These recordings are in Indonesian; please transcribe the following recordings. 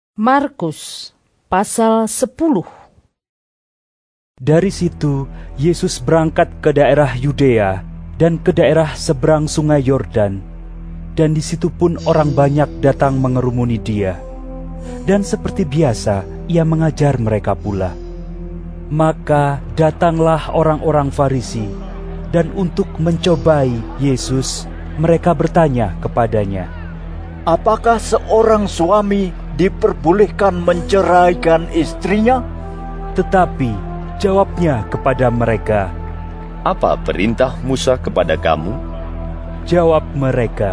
Markus pasal 10. Dari situ Yesus berangkat ke daerah Yudea dan ke daerah seberang sungai Yordan, dan di situ pun orang banyak datang mengerumuni dia. Dan seperti biasa ia mengajar mereka pula. Maka datanglah orang-orang Farisi, dan untuk mencobai Yesus, mereka bertanya kepadanya, "Apakah seorang suami diperbolehkan menceraikan istrinya?" Tetapi jawabnya kepada mereka, "Apa perintah Musa kepada kamu?" Jawab mereka,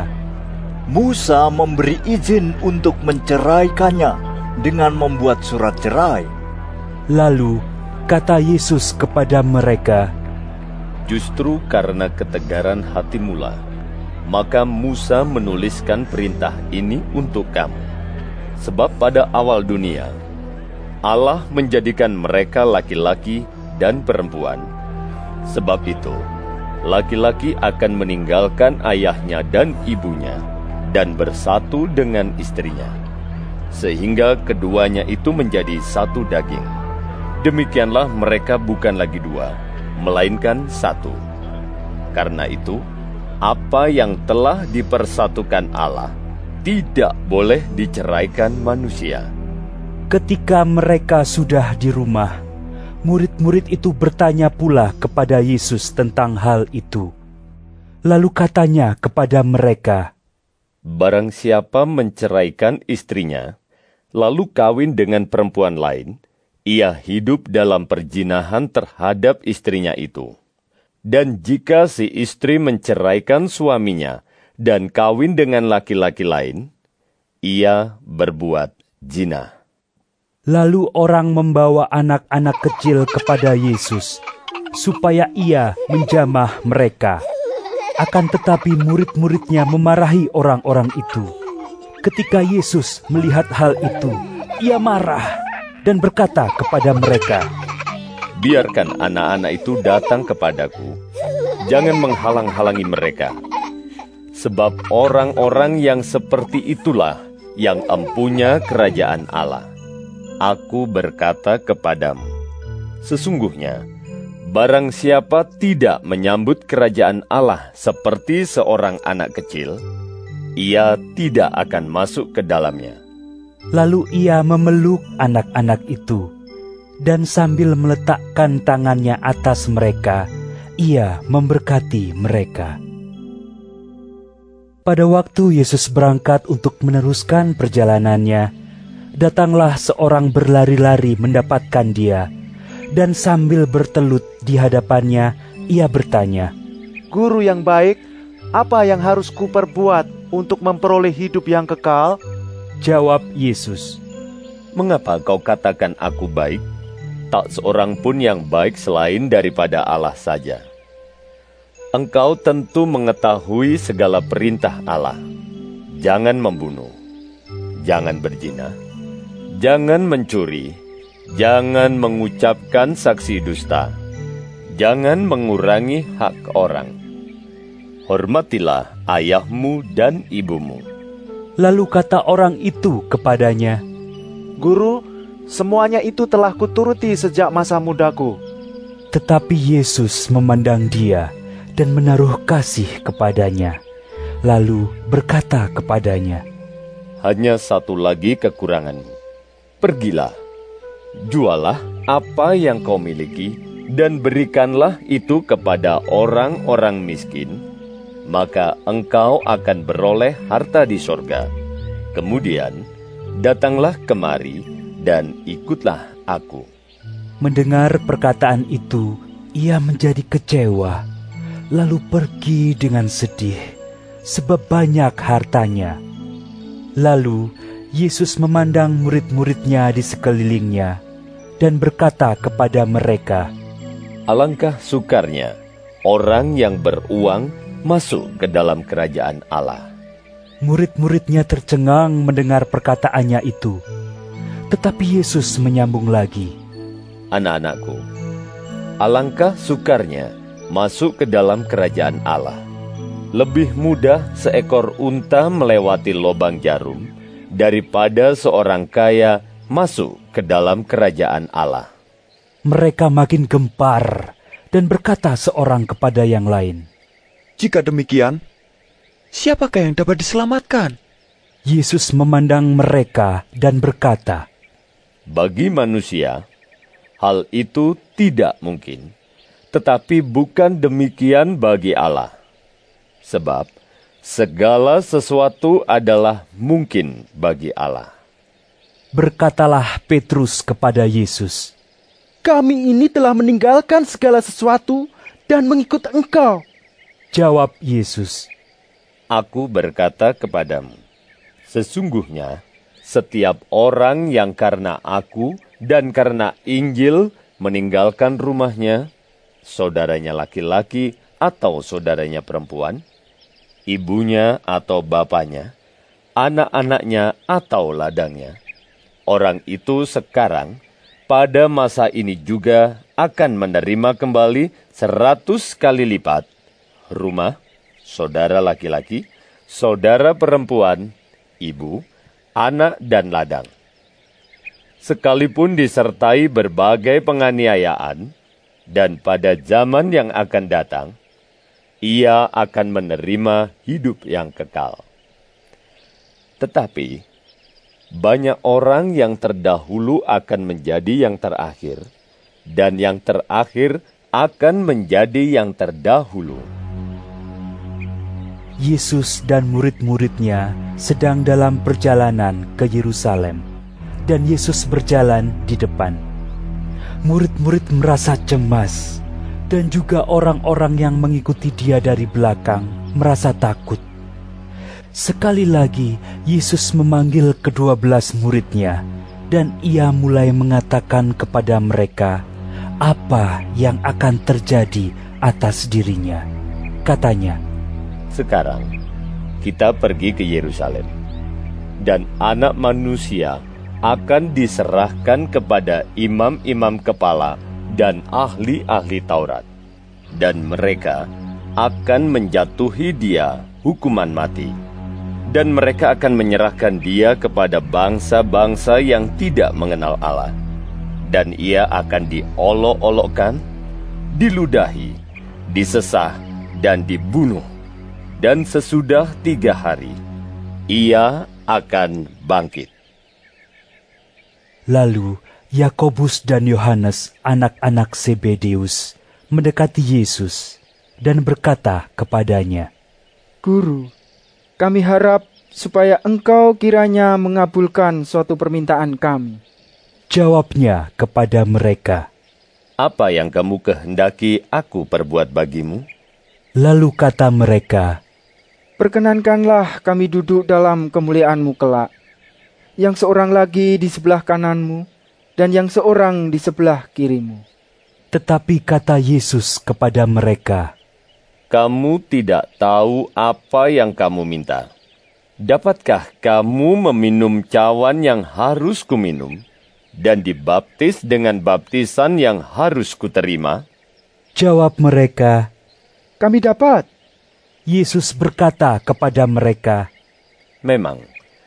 "Musa memberi izin untuk menceraikannya dengan membuat surat cerai." Lalu kata Yesus kepada mereka, "Justru karena ketegaran hatimulah, maka Musa menuliskan perintah ini untuk kamu. Sebab pada awal dunia, Allah menjadikan mereka laki-laki dan perempuan. Sebab itu, laki-laki akan meninggalkan ayahnya dan ibunya dan bersatu dengan istrinya, sehingga keduanya itu menjadi satu daging. Demikianlah mereka bukan lagi dua, melainkan satu. Karena itu, apa yang telah dipersatukan Allah tidak boleh diceraikan manusia." Ketika mereka sudah di rumah, murid-murid itu bertanya pula kepada Yesus tentang hal itu. Lalu katanya kepada mereka, "Barang siapa menceraikan istrinya, lalu kawin dengan perempuan lain, ia hidup dalam perzinahan terhadap istrinya itu. Dan jika si istri menceraikan suaminya dan kawin dengan laki-laki lain, ia berbuat zina." Lalu orang membawa anak-anak kecil kepada Yesus, supaya ia menjamah mereka. Akan tetapi murid-muridnya memarahi orang-orang itu. Ketika Yesus melihat hal itu, ia marah dan berkata kepada mereka, "Biarkan anak-anak itu datang kepadaku. Jangan menghalang-halangi mereka. Sebab orang-orang yang seperti itulah yang empunya kerajaan Allah. Aku berkata kepadamu, sesungguhnya, barang siapa tidak menyambut kerajaan Allah seperti seorang anak kecil, ia tidak akan masuk ke dalamnya." Lalu ia memeluk anak-anak itu, dan sambil meletakkan tangannya atas mereka, ia memberkati mereka. Pada waktu Yesus berangkat untuk meneruskan perjalanannya, datanglah seorang berlari-lari mendapatkan dia, dan sambil bertelut di hadapannya, ia bertanya, "Guru yang baik, apa yang harus kuperbuat untuk memperoleh hidup yang kekal?" Jawab Yesus, "Mengapa kau katakan aku baik? Tak seorang pun yang baik selain daripada Allah saja. Engkau tentu mengetahui segala perintah Allah. Jangan membunuh, jangan berzina, jangan mencuri, jangan mengucapkan saksi dusta, jangan mengurangi hak orang. Hormatilah ayahmu dan ibumu." Lalu kata orang itu kepadanya, "Guru, semuanya itu telah kuturuti sejak masa mudaku." Tetapi Yesus memandang dia dan menaruh kasih kepadanya, lalu berkata kepadanya, "Hanya satu lagi kekuranganmu. Pergilah, jualah apa yang kau miliki, dan berikanlah itu kepada orang-orang miskin, maka engkau akan beroleh harta di sorga. Kemudian, datanglah kemari dan ikutlah aku." Mendengar perkataan itu, ia menjadi kecewa, lalu pergi dengan sedih, sebab banyak hartanya. Lalu Yesus memandang murid-muridnya di sekelilingnya, dan berkata kepada mereka, "Alangkah sukarnya orang yang beruang masuk ke dalam kerajaan Allah." Murid-muridnya tercengang mendengar perkataannya itu. Tetapi Yesus menyambung lagi, "Anak-anakku, alangkah sukarnya masuk ke dalam kerajaan Allah. Lebih mudah seekor unta melewati lobang jarum daripada seorang kaya masuk ke dalam kerajaan Allah." Mereka makin gempar dan berkata seorang kepada yang lain, "Jika demikian, siapakah yang dapat diselamatkan?" Yesus memandang mereka dan berkata, Bagi manusia, hal itu tidak mungkin, tetapi bukan demikian bagi Allah. Sebab segala sesuatu adalah mungkin bagi Allah. Berkatalah Petrus kepada Yesus, "Kami ini telah meninggalkan segala sesuatu dan mengikut Engkau." Jawab Yesus, Aku berkata kepadamu, sesungguhnya setiap orang yang karena aku dan karena Injil meninggalkan rumahnya, saudaranya laki-laki atau saudaranya perempuan, ibunya atau bapaknya, anak-anaknya atau ladangnya, orang itu sekarang pada masa ini juga akan menerima kembali 100 kali lipat rumah, saudara laki-laki, saudara perempuan, ibu, anak dan ladang. Sekalipun disertai berbagai penganiayaan, dan pada zaman yang akan datang, ia akan menerima hidup yang kekal. Tetapi, banyak orang yang terdahulu akan menjadi yang terakhir, dan yang terakhir akan menjadi yang terdahulu. Yesus dan murid-muridnya sedang dalam perjalanan ke Yerusalem, dan Yesus berjalan di depan. Murid-murid merasa cemas, dan juga orang-orang yang mengikuti dia dari belakang merasa takut. Sekali lagi, Yesus memanggil ke-12 muridnya, dan ia mulai mengatakan kepada mereka apa yang akan terjadi atas dirinya. Katanya, Sekarang, kita pergi ke Yerusalem, dan Anak Manusia akan diserahkan kepada imam-imam kepala dan ahli-ahli Taurat, dan mereka akan menjatuhi dia hukuman mati. Dan mereka akan menyerahkan dia kepada bangsa-bangsa yang tidak mengenal Allah. Dan ia akan diolok-olokkan, diludahi, disesah, dan dibunuh. Dan sesudah 3 hari, ia akan bangkit. Lalu Yakobus dan Yohanes, anak-anak Zebedeus, mendekati Yesus dan berkata kepadanya, "Guru, kami harap supaya Engkau kiranya mengabulkan suatu permintaan kami." Jawabnya kepada mereka, Apa yang kamu kehendaki aku perbuat bagimu? lalu kata mereka, "Perkenankanlah kami duduk dalam kemuliaan-Mu kelak, yang seorang lagi di sebelah kanan-Mu, dan yang seorang di sebelah kiri-Mu." Tetapi kata Yesus kepada mereka, Kamu tidak tahu apa yang kamu minta. Dapatkah kamu meminum cawan yang harus kuminum, dan dibaptis dengan baptisan yang harus kuterima? Jawab mereka, "Kami dapat." Yesus berkata kepada mereka, Memang,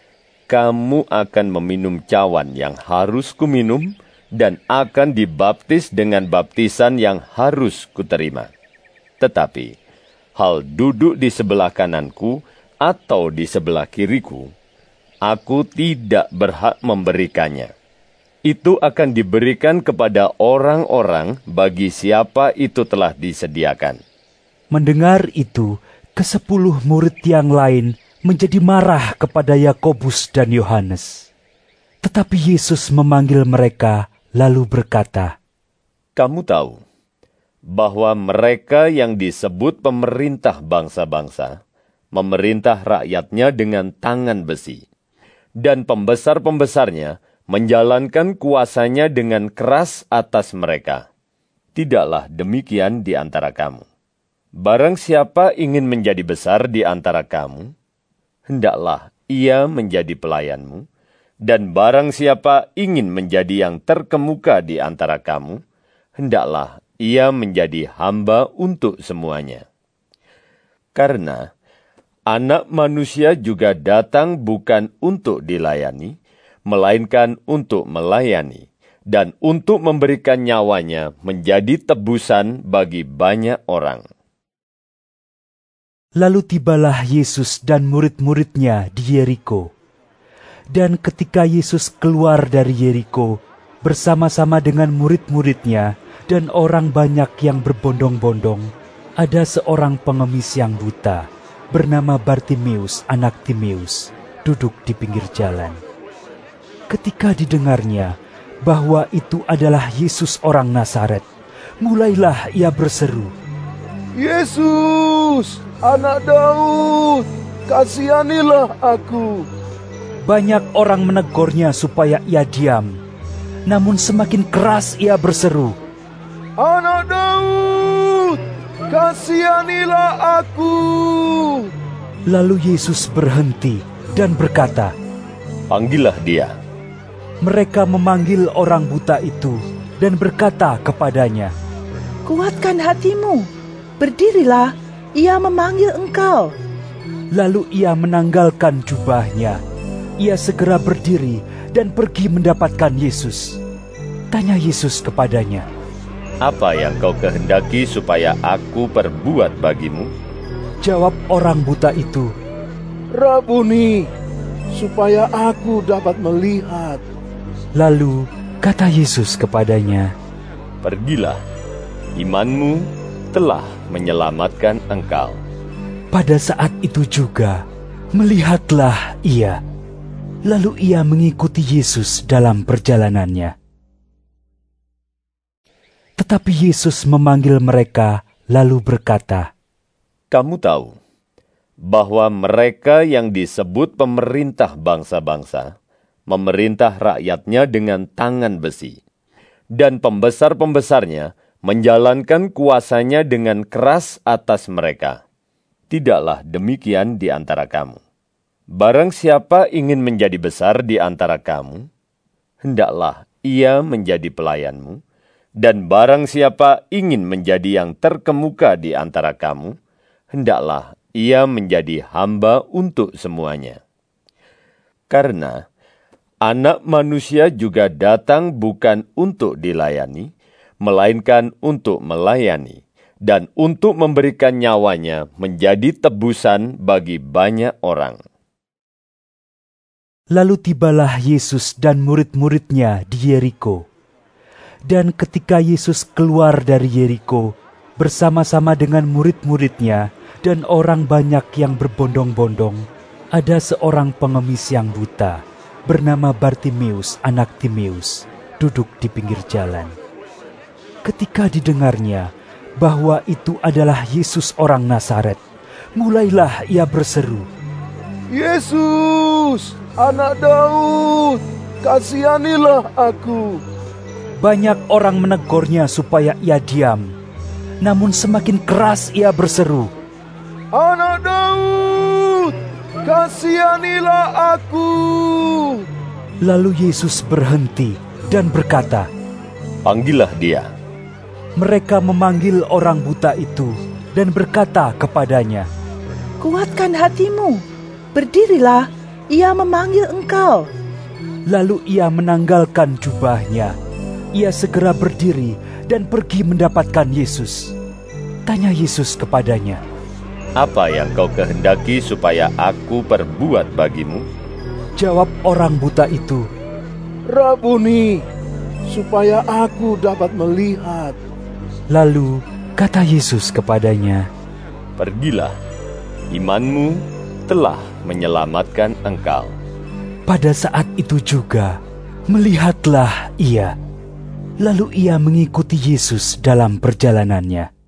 kamu akan meminum cawan yang harus kuminum, dan akan dibaptis dengan baptisan yang harus kuterima. Tetapi, hal duduk di sebelah kananku atau di sebelah kiriku, aku tidak berhak memberikannya. Itu akan diberikan kepada orang-orang bagi siapa itu telah disediakan. Mendengar itu, ke-10 murid yang lain menjadi marah kepada Yakobus dan Yohanes. Tetapi Yesus memanggil mereka lalu berkata, Kamu tahu bahwa mereka yang disebut pemerintah bangsa-bangsa memerintah rakyatnya dengan tangan besi, dan pembesar-pembesarnya menjalankan kuasanya dengan keras atas mereka. Tidaklah demikian di antara kamu. Barang siapa ingin menjadi besar di antara kamu, hendaklah ia menjadi pelayanmu, dan barang siapa ingin menjadi yang terkemuka di antara kamu, hendaklah ia menjadi hamba untuk semuanya. Karena Anak Manusia juga datang bukan untuk dilayani, melainkan untuk melayani, dan untuk memberikan nyawanya menjadi tebusan bagi banyak orang. Lalu tibalah Yesus dan murid-muridnya di Yeriko. Dan ketika Yesus keluar dari Yeriko, bersama-sama dengan murid-muridnya dan orang banyak yang berbondong-bondong, ada seorang pengemis yang buta, bernama Bartimeus, anak Timeus, duduk di pinggir jalan. Ketika didengarnya bahwa itu adalah Yesus orang Nazaret, mulailah ia berseru, "Yesus, anak Daud, kasihanilah aku." Banyak orang menegurnya supaya ia diam, namun semakin keras ia berseru, "Anak Daud, kasihanilah aku." Lalu Yesus berhenti dan berkata, "Panggillah dia." Mereka memanggil orang buta itu dan berkata kepadanya, Kuatkan hatimu, berdirilah, ia memanggil engkau. Lalu ia menanggalkan jubahnya. Ia segera berdiri dan pergi mendapatkan Yesus. Tanya Yesus kepadanya, "Apa yang kau kehendaki supaya aku perbuat bagimu?" Jawab orang buta itu, "Rabuni, supaya aku dapat melihat." Lalu kata Yesus kepadanya, "Pergilah, imanmu telah menyelamatkan engkau." Pada saat itu juga, melihatlah ia. Lalu ia mengikuti Yesus dalam perjalanannya. Tetapi Yesus memanggil mereka, lalu berkata, Kamu tahu bahwa mereka yang disebut pemerintah bangsa-bangsa memerintah rakyatnya dengan tangan besi, dan pembesar-pembesarnya menjalankan kuasanya dengan keras atas mereka. Tidaklah demikian di antara kamu. Barang siapa ingin menjadi besar di antara kamu, hendaklah ia menjadi pelayanmu, dan barang siapa ingin menjadi yang terkemuka di antara kamu, hendaklah ia menjadi hamba untuk semuanya. Karena Anak Manusia juga datang bukan untuk dilayani, melainkan untuk melayani, dan untuk memberikan nyawanya menjadi tebusan bagi banyak orang. Lalu tibalah Yesus dan murid-muridnya di Yeriko. Dan ketika Yesus keluar dari Yeriko, bersama-sama dengan murid-muridnya dan orang banyak yang berbondong-bondong, ada seorang pengemis yang buta, bernama Bartimeus, anak Timeus, duduk di pinggir jalan. Ketika didengarnya bahwa itu adalah Yesus orang Nazaret, mulailah ia berseru, "Yesus, anak Daud, kasihanilah aku." Banyak orang menegurnya supaya ia diam, namun semakin keras ia berseru, "Anak Daud, kasihanilah aku." Lalu Yesus berhenti dan berkata, Panggillah dia. Mereka memanggil orang buta itu dan berkata kepadanya, Kuatkan hatimu, berdirilah, ia memanggil engkau. Lalu ia menanggalkan jubahnya. Ia segera berdiri dan pergi mendapatkan Yesus. Tanya Yesus kepadanya, Apa yang kau kehendaki supaya aku perbuat bagimu? Jawab orang buta itu, "Rabuni, supaya aku dapat melihat." Lalu kata Yesus kepadanya, Pergilah, imanmu telah menyelamatkan engkau. Pada saat itu juga, melihatlah ia. Lalu ia mengikuti Yesus dalam perjalanannya.